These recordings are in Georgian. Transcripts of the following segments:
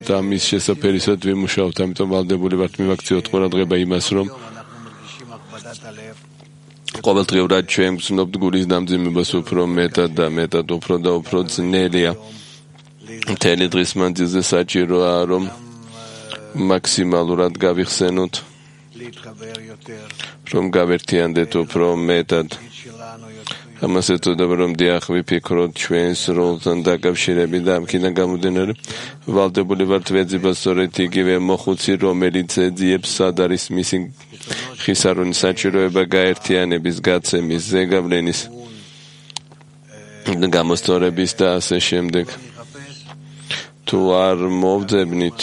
და მის შესაფერისად ვიმუშავთ, ამიტომ ვალდებული ვართ მივაქციოთ ყურადღება იმას, რომ ყოველდღიურად ჩვენ გრძნობთ გულის დამძიმებას უფრო მეტად და მეტად, უფრო და უფრო ძნელია. მთელი დღის მანძილზე საჭიროა, რომ მაქსიმალურად გავიხსენოთ, რომ გავერთიანდეთ უფრო მეტად. ამას ეწოდება, რომ დიახ, ვიფიქროთ ჩვენს როლთან დაკავშირებით და ამქიდან გამომდინარე, ვალდებული ვართ ვეძებოთ სწორედ იგივე მოხუცი, რომელიც ეძიებს, სად არის მისი ხისარული საჭიროება გაერთიანების, გაცემის, ზეგავლენის, გამოსწორების და ასე შემდეგ. თუ არ მოვძებნით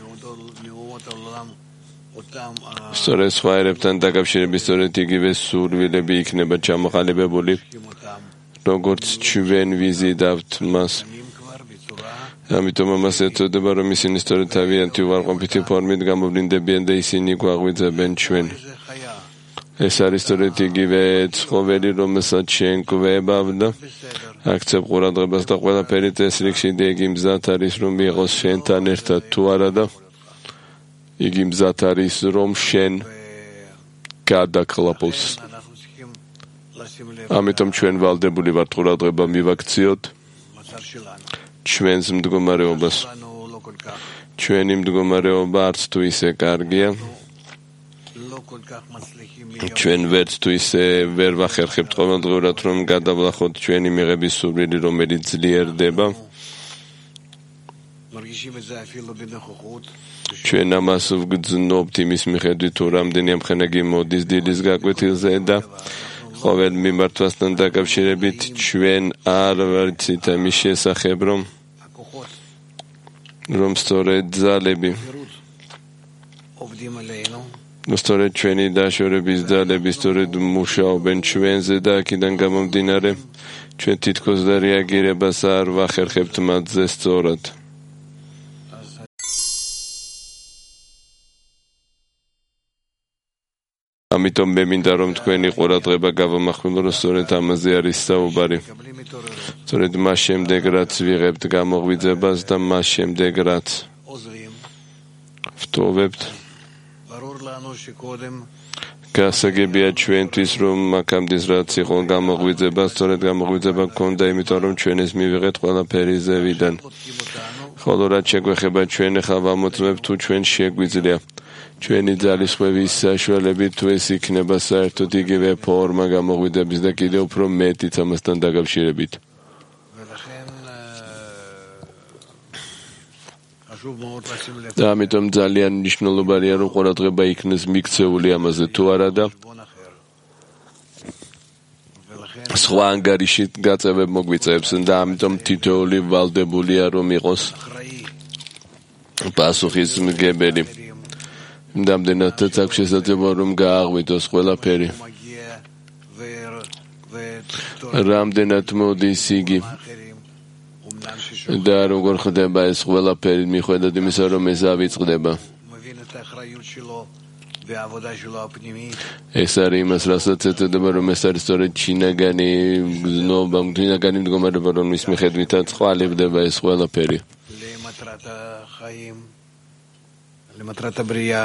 სწორედ სხვა ერებთან დაკავშირების სწორედ იგივე სურვილები იქნება ჩამოყალიბებული, როგორც ჩვენ ვიზიდავთ მას. ამიტომ ამას ეწოდება, რომ ისინი სწორედ თავიანთი უარყოფითი ფორმით გამოვლინდებიან და ისინი გვაღვიძებენ ჩვენ. ეს არის სწორედ იგივე ცხოველი, რომელსაც ჩვენ გვებავ და აქცევ ყურადღებას და ყველაფერი წესრიგში და იგი მზად არის, რომ იყოს შენთან ერთად, თუ არა და იგი მზად არის, რომ შენ გადაკლაპოს. ამიტომ ჩვენ ვალდებული ვართ ყურადღება მივაქციოთ ჩვენს მდგომარეობას. ჩვენი მდგომარეობა არც თუ ისე კარგია. ჩვენ ვერც თუ ისე ვერ ვახერხებთ ყოველდღურად, რომ გადავლახოთ ჩვენი მიღების სურვილი, რომელიც ძლიერდება. ჩვენ ამას ვგრძნობთ იმის მიხედვით, თუ რამდენი ამხანაგი მოდის დილის გაკვეთილზე და ყოველ მიმართვასთან დაკავშირებით ჩვენ არ ვიცით ამის შესახებ, რომ სწორედ ძალები, სწორედ ჩვენი დაშორების ძალები სწორედ მუშაობენ ჩვენზე და აქედან გამომდინარე ჩვენ თითქოს და რეაგირებას არ ვახერხებთ მათზე სწორად. ამიტომ მე მინდა, რომ თქვენი ყურადღება გავამახვილო, სწორედ ამაზე არის საუბარი. სწორედ მას შემდეგ, რაც ვიღებთ გამოღვიძებას და მას შემდეგ, რაც ვტოვებთ, გასაგებია ჩვენთვის, რომ აქამდე რაც იყო გამოღვიძება, სწორედ გამოღვიძება გქონდა, იმიტომ რომ ჩვენ ეს მივიღეთ ყველაფერი ზევიდან. ხოლო რაც შეგვეხება, ჩვენ ახლა ვამოწმებთ, თუ ჩვენ შეგვიძლია ჩვენი ძალისხმევის საშუალებით, თუ ეს იქნება საერთოდ იგივე ფორმა გამოღვიძების და კიდევ უფრო მეტიც ამასთან დაკავშირებით. და ამიტომ ძალიან მნიშვნელოვანია, რომ ყურადღება იქნეს მიქცეული ამაზე, თუ არა და სხვა ანგარიში გაწევებ მოგვიწევს და ამიტომ თითოეული ვალდებულია, რომ იყოს პასუხისმგებელი. რამდენადაც აქვს შესაძლებლობა, რომ გააღვიძოს ყველაფერი. რამდენად მოდის იგი და როგორ ხდება ეს ყველაფერი მიუხედავად იმისა, რომ ეს ავიწყდება. ეს არის იმას, რასაც ეწოდება, რომ ეს არის სწორედ შინაგანი გზნობა, შინაგანი მდგომარეობა, რომლის მიხედვითაც ყალიბდება ეს ყველაფერი. למטרת הבריאה.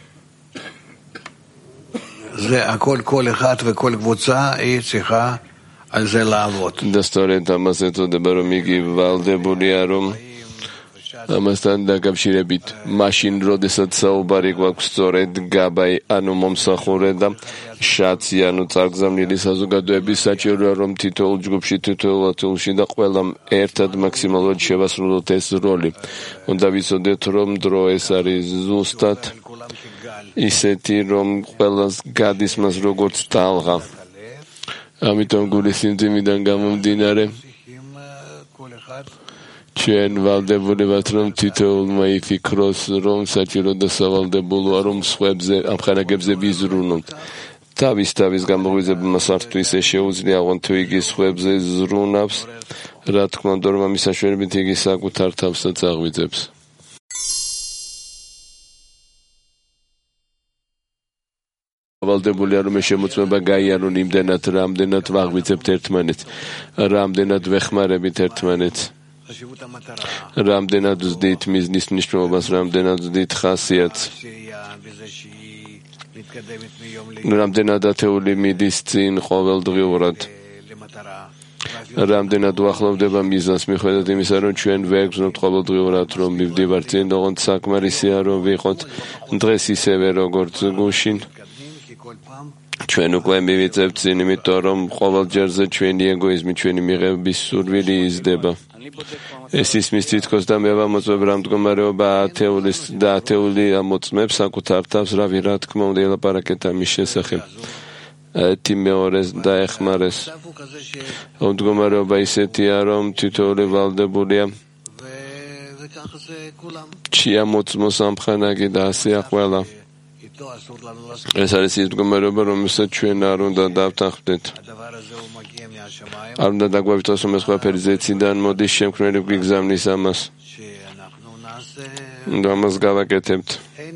זה הכל, כל אחד וכל קבוצה היא צריכה על זה לעבוד. და სწორედ ამას ეწოდება, რომ იგი ვალდებულია, რომ ამასთან დაკავშირებით მაშინ, როდესაც საუბარი გვაქვს სწორედ გაბაი, ანუ მომსახურე და შაცი, ანუ წარგზავნილი საზოგადოების, საჭიროა, რომ თითოეულ ჯგუფში, თითოეულ ათეულში და ყველამ ერთად მაქსიმალურად შევასრულოთ ეს როლი. უნდა ვიცოდეთ, რომ დრო ეს არის ზუსტად ისეთი, რომ ყველას გადის მას როგორც ტალღა. ამიტომ გულის სიმძიმიდან გამომდინარე ჩვენ ვალდებული ვართ, რომ თითოეულმა იფიქროს, რომ საჭირო და სავალდებულოა, რომ სხვებზე ამხანაგებზე ვიზრუნოთ. თავის გამოღვიძებელმა სართუ ისე შეუძლია, აღონ თუ იგი სხვებზე ზრუნავს, რა თქმა უნდა, რომ ამის საშუალებით იგი საკუთარ თავსაც აღვიძებს. ვალდებულია, რომ შემოწმება გაიარონ იმდენად, რამდენად ვაღვიძებთ ერთმანეთს, რამდენად ვეხმარებით ერთმანეთს. რამდენად ვზდით მიზნის მნიშვნელობას, რამდენად ვზდით ხასიათს, რამდენად ათეული მიდის წინ ყოველდღიურად, რამდენად უახლოვდება მიზანს, მიუხედავად იმისა, რომ ჩვენ ვერ გრძნობთ ყოველდღიურად, რომ მივდივართ წინ, ოღონდ საკმარისია, რომ ვიყოთ დღეს ისევე, როგორც გუშინ. ჩვენ უკვე მივიწევთ წინ, იმიტომ რომ ყოველჯერზე ჩვენი ეგოიზმი, ჩვენი მიღების სურვილი იზრდება. ეს ისმის თითქოს და მე ვამოწმებ რა მდგომარეობა ათეული ამოწმებს საკუთარ თავს, რავი, რა თქმა უნდა, ელაპარაკეთ ამის შესახებ. ერთი მეორეს დაეხმარეს. მდგომარეობა ისეთია, რომ თითოეული ვალდებულია ჩიამოწმოს ამხანაგი და ასეა ყველა. ეს არის ის მდგომარეობა, რომელსაც ჩვენ არ უნდა დავთანხმდეთ. არ უნდა დაგვავითვალოს, რომ ეს ყველაფერი ზეციდან მოდის, შემქმნელი გვიგზავნის ამას. და ამას გავაკეთებთ.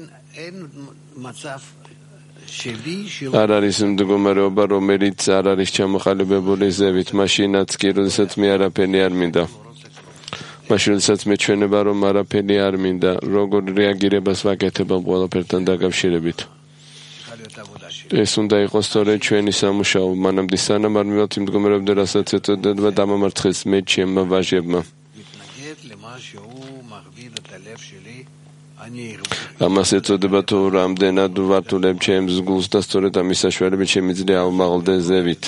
არ არის მდგომარეობა, რომელიც არ არის ჩამოყალიბებული ზევით, მაშინაც კი, როდესაც მე არაფერი არ მინდა. მაშინ, როდესაც მე ჩვენება, რომ არაფერი არ მინდა, როგორ რეაგირებას ვაკეთებ ამ ყველაფერთან დაკავშირებით. ეს უნდა იყოს სწორედ ჩვენი სამუშაო, მანამდე სანამ არ მივიღებთ იმ მდგომარეობამდე, რასაც ეწოდება დამამარცხეს მე ჩემმა ვაჟებმა. ამას ეწოდება თუ რამდენად ვართულებ ჩემს გულს და სწორედ ამის საშუალებით შემიძლია ავმაღლდე ზევით.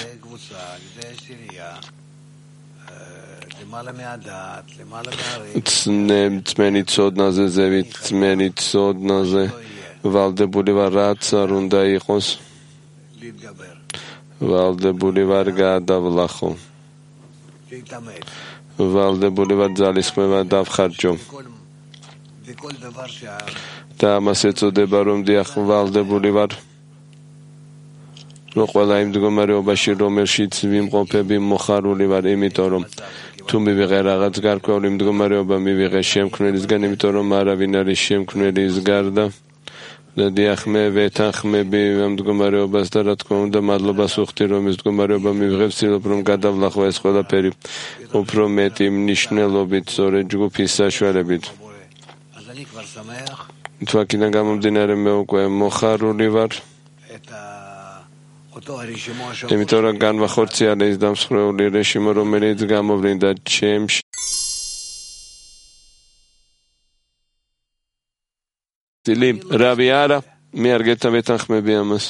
ძმენი ცოდნაზე ზევით, ძმენი ცოდნაზე ვალდებული ვარ, რაც არ უნდა იყოს. ვალდებული ვარ გადავლახო. ვალდებული ვარ ძალისხმევა დავხარჯო. და ამას ეწოდება, რომ დიახ, ვალდებული ვარ, რომ ყველა იმ მდგომარეობაში, რომელშიც ვიმყოფები, მოხარული ვარ, იმიტომ რომ თუ მივიღე რაღაც გარკვეული მდგომარეობა, მივიღე შემქმნელისგან, იმიტომ რომ არავინ არის შემქმნელის გარდა. და დიახ, მე ვეთანხმები ამ მდგომარეობას და რა თქმა უნდა, მადლობას ვუხდი, რომ ეს მდგომარეობა მივიღებ, ვცდილობ, რომ გადავლახო ეს ყველაფერი უფრო მეტი მნიშვნელობით, სწორედ ჯგუფის საშუალებით. თუ აქედან გამომდინარე, მე უკვე მოხარული ვარ. იმიტომ რომ განვახორციელე ის დამსხვრეული რეჟიმი, რომელიც გამოვლინდა ჩემში. რავი არა, მე არ გეთანხმები ამას.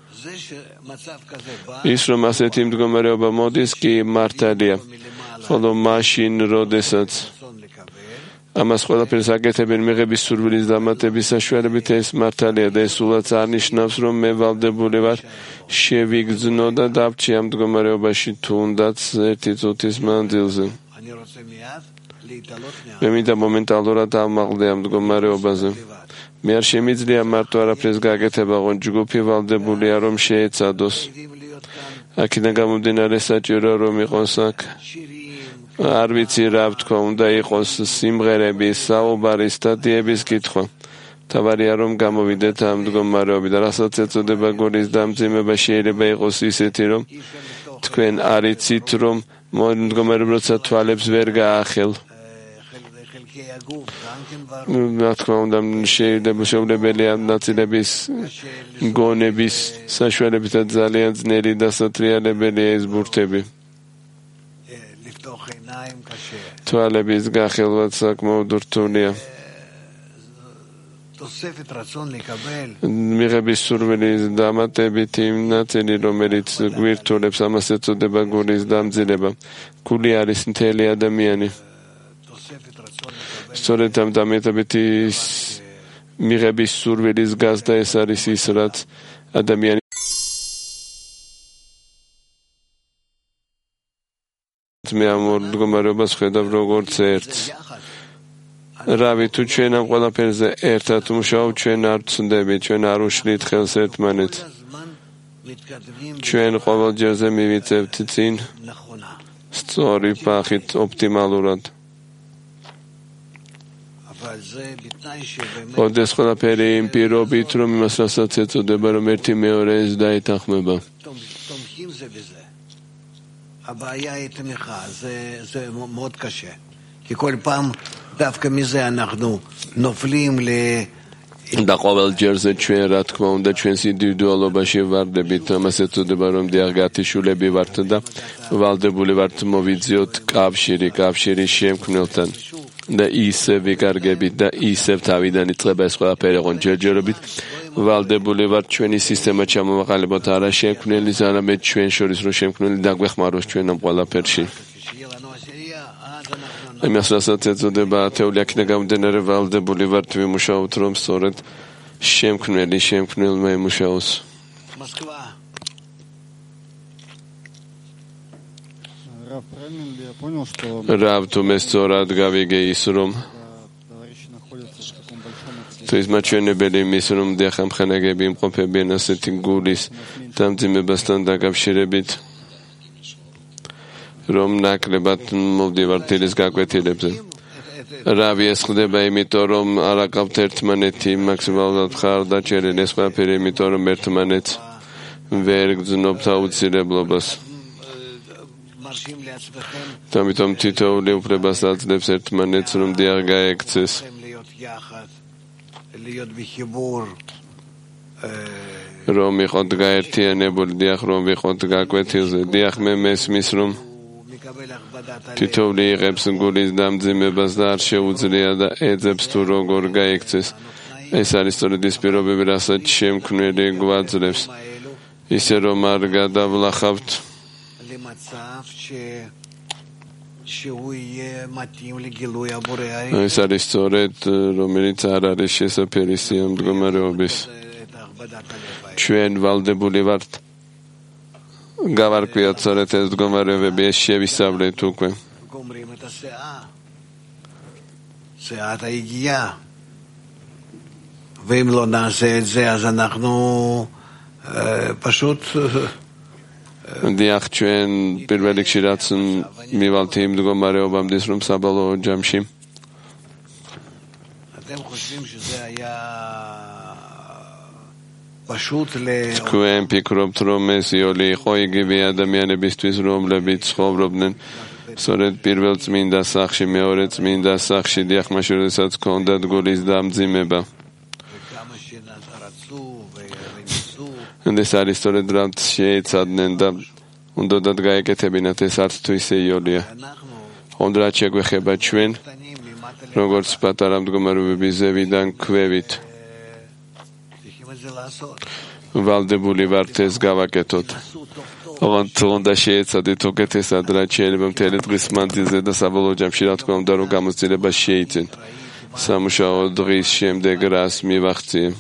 ის რომ ასეთი მდგომარეობა მოდის, კი მართალია. ხოლო მაშინ, როდესაც ამას ყველაფერს აკეთებენ მიღების სურვილის დამატების საშუალებით, ეს მართალია და ეს სულაც არ ნიშნავს, რომ მე ვალდებული ვარ შევიგრძნო და დავრჩი ამ მდგომარეობაში თუნდაც ერთი წუთის მანძილზე. მე მინდა მომენტალურად ავმაღლდე ამ მდგომარეობაზე. მე არ შემიძლია მარტო არაფერს გაკეთება, ოღონდ ჯგუფი ვალდებულია, რომ შეეცადოს. აქედან გამომდინარე, საჭირო რომ იყოს აქ. არ ვიცი რა ვთქვა, უნდა იყოს სიმღერების, საუბარის, სტატიების კითხვა. თავარია რომ გამოვიდეთ ამ მდგომარეობიდან, რასაც ეწოდება გულის დამძიმება, შეიძლება იყოს ისეთი, რომ თქვენ არ იცით, რომ მდგომარეობა როცა თვალებს ვერ გაახელ. რა თქმა უნდა, შეუძლებელია ნაწილების გონების საშუალებითაც ძალიან ძნელი და სატრიალებელია ეს ბურთები. თვალების გახელვაც საკმაოდ რთულია. მიღების სურვილის დამატებით იმ ნაწილი, რომელიც გვირთულებს, ამას ეწოდება გულის დამძილება. გული არის მთელი ადამიანი. სწორედ ამ დამეტებითი მიღების სურვილის გაზდა ეს არის ის, რაც ადამიანი მე ამ მდგომარეობას ხედავ როგორც ერთს. რავი, თუ ჩვენ ამ ყველაფერზე ერთად ვმუშაობთ, ჩვენ არ ვცდებით, ჩვენ არ უშლით ხელს ერთმანეთს. ჩვენ ყოველჯერზე მივიწევთ წინ სწორი პახით, ოპტიმალურად. ოდეს ყველაფერი იმ პირობით, რომ იმას რასაც ეწოდება, რომ ერთი მეორეს დაეთანხმება. כי כל פעם דווקא מזה אנחנו נופלים და ყოველ ჯერზე ჩვენ რა თქმა უნდა ჩვენს ინდივიდუალობაში ვარდებით ამას ეწოდება რომ დიაღგათიშულები ვართ და ვალდებული ვართ მოვიძიოთ კავშირი შემქმნელთან და ისე ვიკარგებით და ისევ თავიდან იწყება ეს ყველაფერი ოღონდ ჯერჯერობით ვალდებული ვართ ჩვენი სისტემა ჩამოვაყალიბოთ არა შემქმნელის არამედ ჩვენ შორის რომ შემქმნელი დაგვეხმაროს ჩვენ ამ ყველაფერში იმას რასაც ეწოდება ათეული აქედან გამომდინარე ვალდებული ვართ ვიმუშაოთ რომ სწორედ შემქმნელმა იმუშაოს Rav, tu me სწორად გავიგე ის რომ თუ ის მაჩვენებელი იმის რომ დიახამხანაგები იმყოფებიან ასეთი გულის დამძიმებასთან დაკავშირებით რომ ნაკლებად მოვდივართ დილის გაკვეთილებზე. რავი ეს ხდება იმიტომ რომ არ აყავთ ერთმანეთი მაქსიმალურად ხარდაჭერილი ეს ყველაფერი იმიტომ რომ ერთმანეთს ვერ გძნობთ აუცილებლობას. ამიტომ თითოეული უფლებას აძლევს ერთმანეთს რომ დიახ გაექცეს. რომ იყოთ გაერთიანებული დიახ რომ ვიყოთ გაკვეთილზე დიახ მე მესმის რომ თითოეული იღებს გულის დამძიმებას და არ შეუძლია და ეძებს თუ როგორ გაიქცეს. ეს არის სწორედ ის პირობები, რასაც შემქმნელი გვაძლევს. ისე რომ არ გადავლახავთ ეს არის სწორედ რომელიც არ არის შესაფერისი ამ მდგომარეობის. ჩვენ ვალდებული ვართ გავარკვიოთ სწორედ ეს მდგომარეობები ეს შევისწავლეთ უკვე. ואם לא נעשה את זה אז אנחנו פשוט დიახ ჩვენ პირველ რიგში რაც მივალთ იმ მდგომარეობამდე რომ საბოლოო ჯამში אתם חושבים שזה היה פשוט თქვენ ფიქრობთ რომ ეს იოლი იყო იგივე ადამიანებისთვის რომლებიც ცხოვრობდნენ სწორედ პირველ წმინდა სახლში მეორე წმინდა სახლში დიახ მაშინ როდესაც ჰქონდათ გულის დამძიმება ეს არის სწორედ რაც შეეცადნენ და უნდათ გაეკეთებინათ ეს არც თუ ისე იოლია ხომ რაც შეგვეხება ჩვენ როგორც პატარა მდგომარეობები ზევიდან ქვევით ვალდებული ვართ ეს გავაკეთოთ ოღონდ უნდა შეეცადეთ უკეთესად რაც შეიძლება მთელი დღის მანძილზე და საბოლოო ჯამში რა თქმა უნდა რომ გამოცდილება შეიძენ სამუშაო დღის შემდეგ რას მივახციე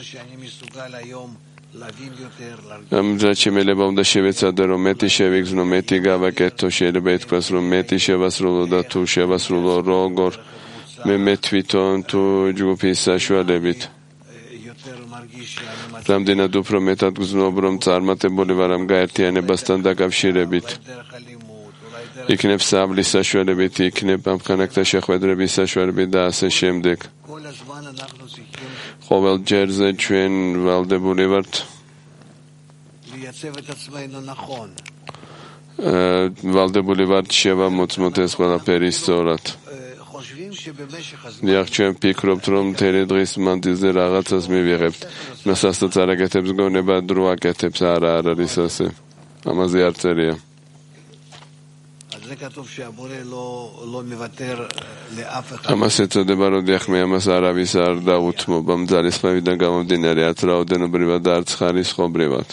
ამჟამად შემიძლია უნდა შევეცადე რომ მეტი შევიგზნო მეტი გავაკეთო შეიძლება ითქვას რომ მეტი შევასრულო და თუ შევასრულო როგორ მე თვითონ თუ ჯგუფის საშუალებით რამდენად უფრო მეტად გრძნობ რომ წარმატებული ვარ ამ გაერთიანებასთან დაკავშირებით იქნებ საბლის საშუალებით იქნებ ამხანაგთა შეხვედრების საშუალებით და ასე შემდეგ ყოველ ჯერზე ჩვენ ვალდებული ვართ ვალდებული ვართ შევამოწმოთ ეს ყველაფერი სწორად დიახ ჩვენ ფიქრობთ რომ მთელი დღის მანძილზე რაღაცას მივიღებთ მასაც არ აკეთებს გონება დრო აკეთებს არა არ არის ასე ამაზე არ წერია ამას ეწოდება რომ დიახ მე ამას არავის არ დაუთმობ ამ ძალისხმევიდან გამომდინარე არც რაოდენობრივად და არც ხარისხობრივად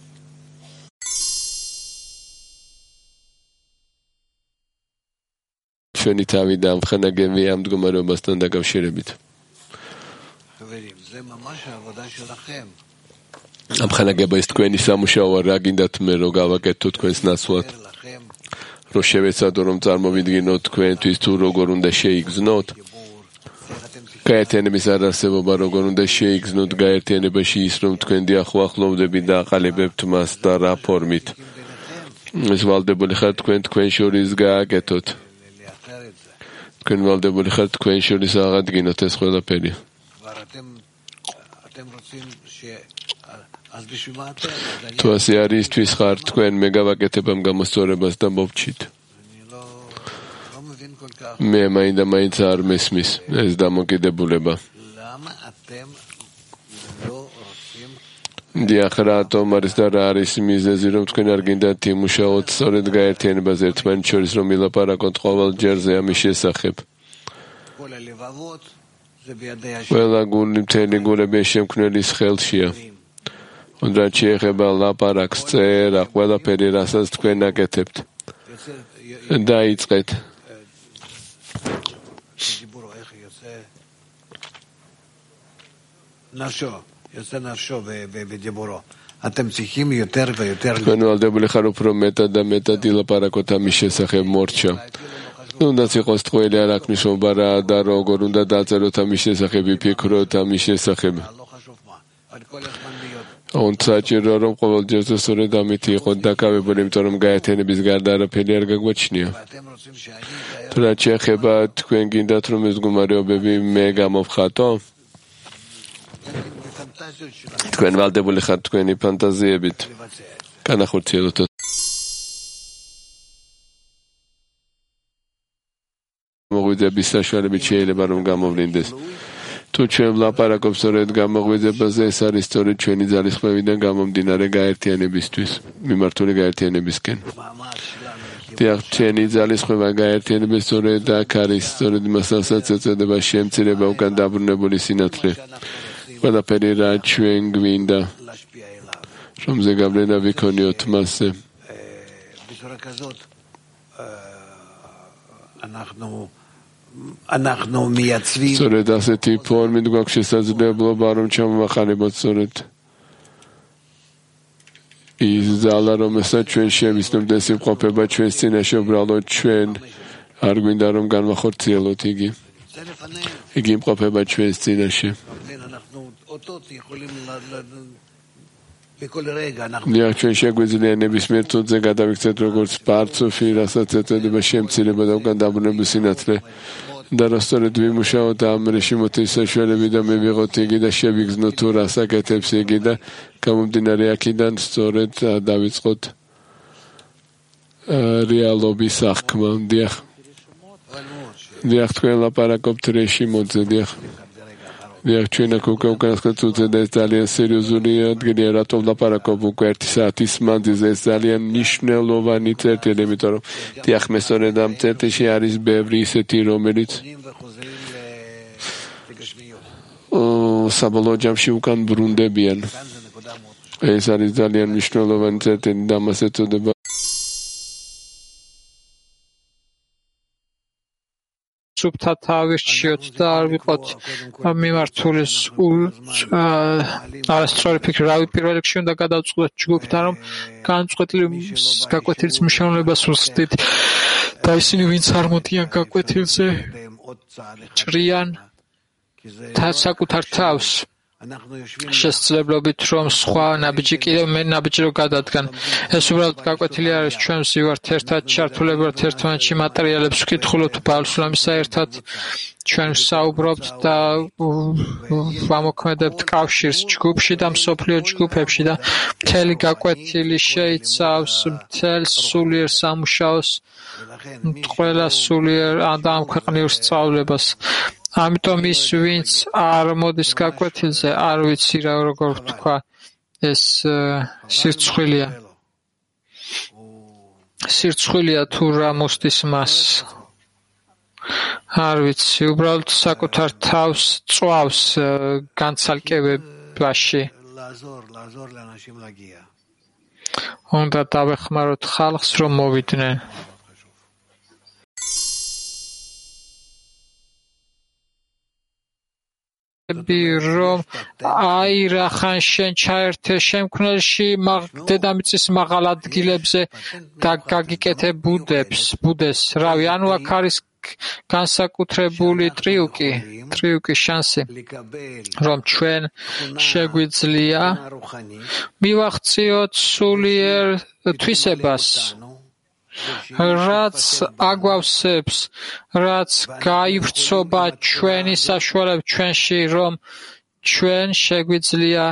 ჩვენი თავი და ამხანაგები ამ მდგომარეობასთან დაკავშირებით ამხანაგება ის თქვენი სამუშაოა რა გინდათ მე რომ გავაკეთო თქვენს ნაცვლად რომ შევეცადო რომ წარმოვიდგინოთ თქვენთვის თუ როგორ უნდა შეიგრძნოთ გაერთიანების არარსებობა როგორ უნდა შეიგრძნოთ გაერთიანებაში ის რომ თქვენ დიახუახლოვდებით და აყალიბებთ მას და რა ფორმით ეს ვალდებული ხართ თქვენ შორის გააკეთოთ თქვენ ვალდებული ხართ თქვენ შორის აღადგინოთ ეს ყველაფერი თუ ასე არის ისთვის ხართ თქვენ მე გავაკეთებ ამ გამოსწორებას და მოვჩით მე მაინც არ მესმის ეს დამოკიდებულება. დიახ, რატომ არის და რა არის მიზეზი, რომ თქვენ არ გინდათ იმუშაოთ სწორედ გაერთიანებაზე ერთმანეთს შორის, რომ ილაპარაკოთ ყოველ ჯერზე ამის შესახებ? ყველა გული, მთელი გულები შემქმნელის ხელშია. რაც შეეხება ლაპარაკს, წერა, ყველაფერი, რასაც თქვენ აკეთებთ. დაიწყეთ. თქვენ ვალდებული ხარ უფრო მეტად და მეტად ილაპარაკოთ ამის შესახებ მორჩა. თუნდაც იყოს თქვენი არ აქვს მნიშვნელობა რა და როგორ უნდა დაწეროთ ამის შესახებ, ვიფიქროთ ამის შესახებ. საჭიროა რომ ყოველ ჯერზე სწორედ ამით იყოთ დაკავებული, იმიტომ რომ გაერთიანების გარდა არაფერი არ გაგვაჩნია. თუ რაც შეეხება თქვენ გინდათ რომ ეს მდგომარეობები მე გამოვხატო? თქვენ ვალდებული ხართ თქვენი ფანტაზიებით განახორციელოთ. მოღვიძების საშუალებით შეიძლება რომ გამოვლინდეს. თუ ჩვენ ვლაპარაკობთ სწორედ გამოღვიძებაზე, ეს არის სწორედ ჩვენი ძალისხმევიდან გამომდინარე გაერთიანებისთვის, მიმართული გაერთიანებისკენ. დიახ, ჩვენი ძალისხმევა გაერთიანების სწორედ აქ არის, სწორედ იმასაც ეწოდება შემცირება უკან დაბრუნებული სინათლე. ყველაფერი რა ჩვენ გვინდა, რომზე გავლენა ვიქონიოთ მასზე. სწორედ ასეთი ფორმით გვაქვს შესაძლებლობა რომ ჩამოვახარებოთ სწორედ ის ძალა, რომელსაც ჩვენ შევიცნობთ, ეს იმყოფება ჩვენს წინაშე, უბრალოდ ჩვენ არ გვინდა რომ განვახორციელოთ იგი. იგი იმყოფება ჩვენს წინაშე. დიახ, ჩვენ შეგვიძლია ნებისმიერ წუთზე გადავიქცეთ როგორც პარცოფი, რასაც ეწოდება შემცირება და უკან დაბრუნებული სინათლე. და რა სწორედ ვიმუშაოთ ამ რეჟიმოთის საშუალებით და მივიღოთ იგი და შევიგრძნოთ თუ რას აკეთებს იგი და გამომდინარე აქედან სწორედ დავიწყოთ რეალობის აღქმა. დიახ. დიახ, თქვენ ლაპარაკობთ რეჟიმოთზე, დიახ. დიახ, ჩვენ აქ უკვე უკანასკნელ წუთზე და ეს ძალიან სერიოზული ადგილია, რატომ ვლაპარაკობ უკვე 1 საათის მანძილზე, ეს ძალიან მნიშვნელოვანი წერტილი, იმიტომ რომ დიახ, მე სწორედ ამ წერტილში არის ბევრი ისეთი, რომელიც საბოლოო ჯამში უკან ბრუნდებიან. ეს არის ძალიან მნიშვნელოვანი წერტილი და მას ეწოდება სუფთა თავირჩიოთ და არ ვიყოთ მიმართული არასწორი ფიქრი. რავი, პირველ რიგში უნდა გადავწყვეტთ ჯგუფთან, რომ გაკვეთილის მშენებლობას ვსწრით და ისინი, ვინც არ მოდიან გაკვეთილზე, ჭრიან საკუთარ თავს შესაძლებლობით, რომ სხვა ნაბიჯი კიდევ მე ნაბიჯი რო გადადგან. ეს უბრალოდ გაკვეთილი არის, ჩვენ ვზივართ ერთად, ჩართულებად ერთმანეთში, მატერიალებს ვკითხულობთ, ბავშვებსა ერთად ჩვენ ვსაუბრობთ და ვამოქმედებთ კავშირს ჯგუფში და მსოფლიო ჯგუფებში და მთელი გაკვეთილი შეიცავს მთელ სულიერ სამუშაოს, ყველა სულიერ და ამ ქვეყნიურ სწავლებას. ამიტომ ის, ვინც არ მოდის გაკვეთილზე, არ ვიცი რა როგორ ვთქვა, ეს სირცხვილია. სირცხვილია თუ რა მოსდის მას. არ ვიცი, უბრალოდ საკუთარ თავს წვავს განცალკევებაში. უნდა დავეხმაროთ ხალხს, რომ მოვიდნენ. რომ აირახან შენ ჩაერთე შემქმნელში დედამიწის მაღალ ადგილებზე და გაგიკეთე ბუდეს. რავი, ანუ აქ არის განსაკუთრებული ტრიუკი შანსი, რომ ჩვენ შეგვიძლია მივახციოთ სულიერ თვისებას, რაც აგვავსებს, რაც გაივრცობა ჩვენი საშუალებით ჩვენში, რომ ჩვენ შეგვიძლია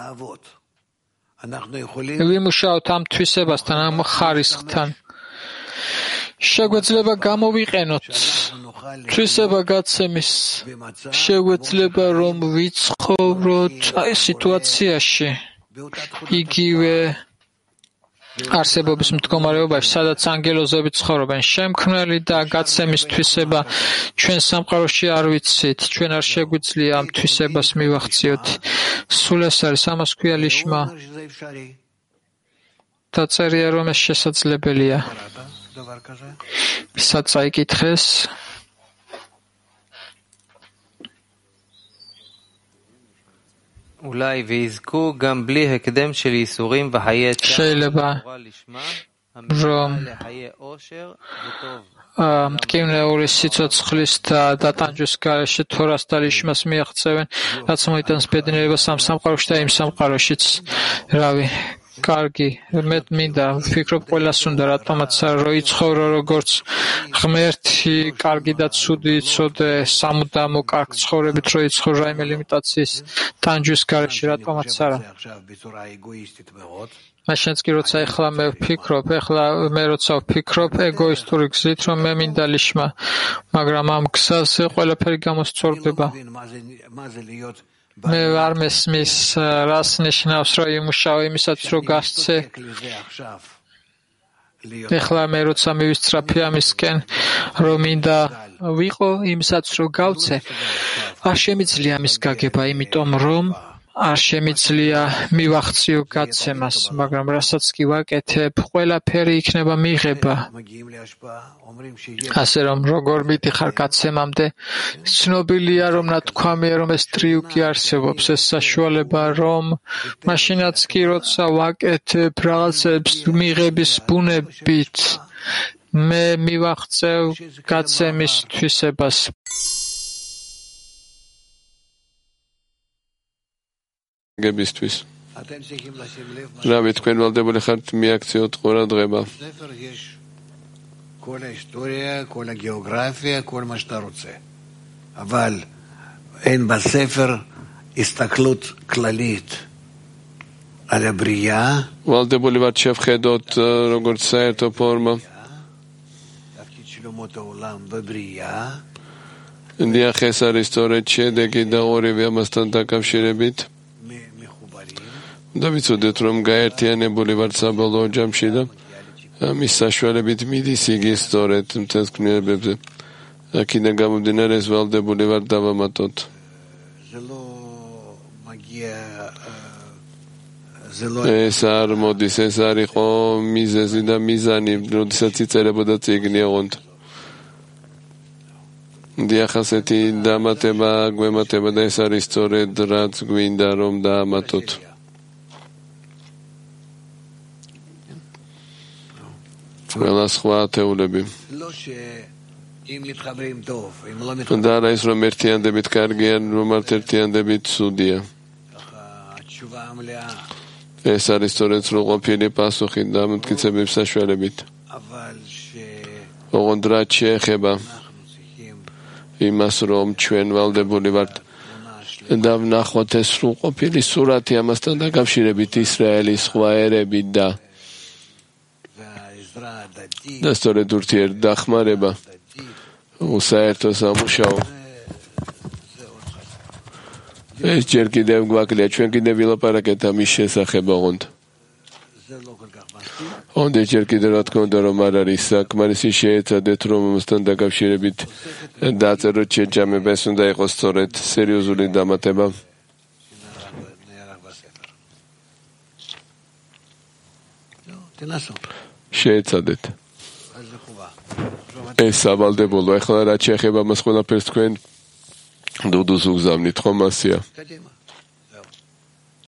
ვიმუშაოთ ამ თვისებასთან, ამ ხარისხთან. შეგვეძლება გამოვიყენოთ თვისება გაცემის შეგვეძლება რომ ვიცხოვროთ აი სიტუაციაში იგივე არსებობის მდგომარეობაში, სადაც ანგელოზები ცხოვრობენ. შემქმნელი და გაცემის თვისება ჩვენ სამყაროში არ ვიცით, ჩვენ არ შეგვიძლია ამ თვისებას მივახციოთ. სულ ეს არის, ამას ქვია ლიშმა. დაწერია რომ ეს შესაძლებელია. ვისაც აიკითხეს, אולי ויזכו גם בלי הקדם של ייסורים וחיי შეიძლება რომ მტკივნეული სიცოცხლის და დატანჯვის გარეშე თორას და ლიშმას მიაღწევენ, რაც მოიტანს ბედნიერებას ამ სამყაროში და იმ სამყაროშიც. რავი, კარგი, მე მინდა ვფიქრობ ყველას უნდა რატომაც რო იცხოვრო როგორც ღმერთი კარგი და ცუდი იცოდე სამუდამო კარგ ცხოვრებით რო იცხოვრო რაიმე ლიმიტაციის ტანჯვის გარეშე რატომაც არა. მაშინაც კი როცა ეხლა მე ვფიქრობ ეგოისტური გზით რომ მე მინდა ლიშმა, მაგრამ ამ გზაზე ყველაფერი გამოსწორდება. მე არ მესმის რას ნიშნავს რომ იმუშავე იმისაც რომ გასცე. ეხლა მე როცა მივისწრაფე ამისკენ რომ მინდა ვიყო იმისაც რომ გავცე, არ შემიძლია ამის გაგება, იმიტომ რომ არ შემიძლია მივახციო გაცემას, მაგრამ რასაც კი ვაკეთებ, ყველაფერი იქნება მიღება. ასე რომ როგორ მიდიხარ გაცემამდე, ცნობილია რომ ნათქვამია რომ ეს ტრიუკი არსებობს, ეს საშუალება რომ მაშინაც კი როცა ვაკეთებ რაღაცებს მიღების ბუნებით, მე მივახცევ გაცემის თვისებას. გებისთვის. რავი, თქვენ ვალდებული ხართ მიაქციოთ ყურადღება. כל ההיסטוריה, כל הגיאוגרפיה, כל מה שאתה רוצה. אבל אין בספר הסתכלות כללית על הבריאה. ვალდებული ვართ შევხედოთ როგორც საერთო ფორმა. תפקיד שלמות העולם בבריאה. დიახ, ეს არის სწორედ შედეგი და ორივე ამასთან დაკავშირებით. და ვიცოდეთ რომ გაერთიანებული ვართ საბოლოო ჯამში და ამის საშუალებით მიდის იგი სწორედ მთელს ქმნიერებებზე. აქედან გამომდინარე ეს ვალდებული ვართ დავამატოთ. ეს არ მოდის, ეს არ იყო მიზეზი და მიზანი, როდესაც იწერებოდა წიგნი ოღონდ. დიახ, ასეთი დამატება გვემატება და ეს არის სწორედ რაც გვინდა რომ დაამატოთ. ყველა სხვა ათეულები. და არა ის რომ ერთიანდებით კარგია, რომ არ ერთიანდებით ცუდია. ეს არის სწორედ სრულყოფილი პასუხი და მტკიცების საშუალებით. ოღონდ რაც შეეხება იმას რომ ჩვენ ვალდებული ვართ და ვნახოთ ეს სრულყოფილი სურათი ამასთან დაკავშირებით ისრაელის სხვა ერები და სწორედ ურთიერთდახმარება უსაერთო სამუშაო ეს ჯერ კიდევ გვაკლია, ჩვენ კიდევ ვილაპარაკეთ ამის შესახებ ოღონდ. ოღონდ ჯერ კიდევ რა თქმა უნდა რომ არ არის საკმარისი შეეცადეთ რომ ამასთან დაკავშირებით დაწეროთ შეჯამება, ეს უნდა იყოს სწორედ სერიოზული დამატება. შეეცადეთ. ეს სავალდებულო, ეხლა რაც შეეხება მას ყველაფერს თქვენ დუდუს უგზავნით, ხომ ასია?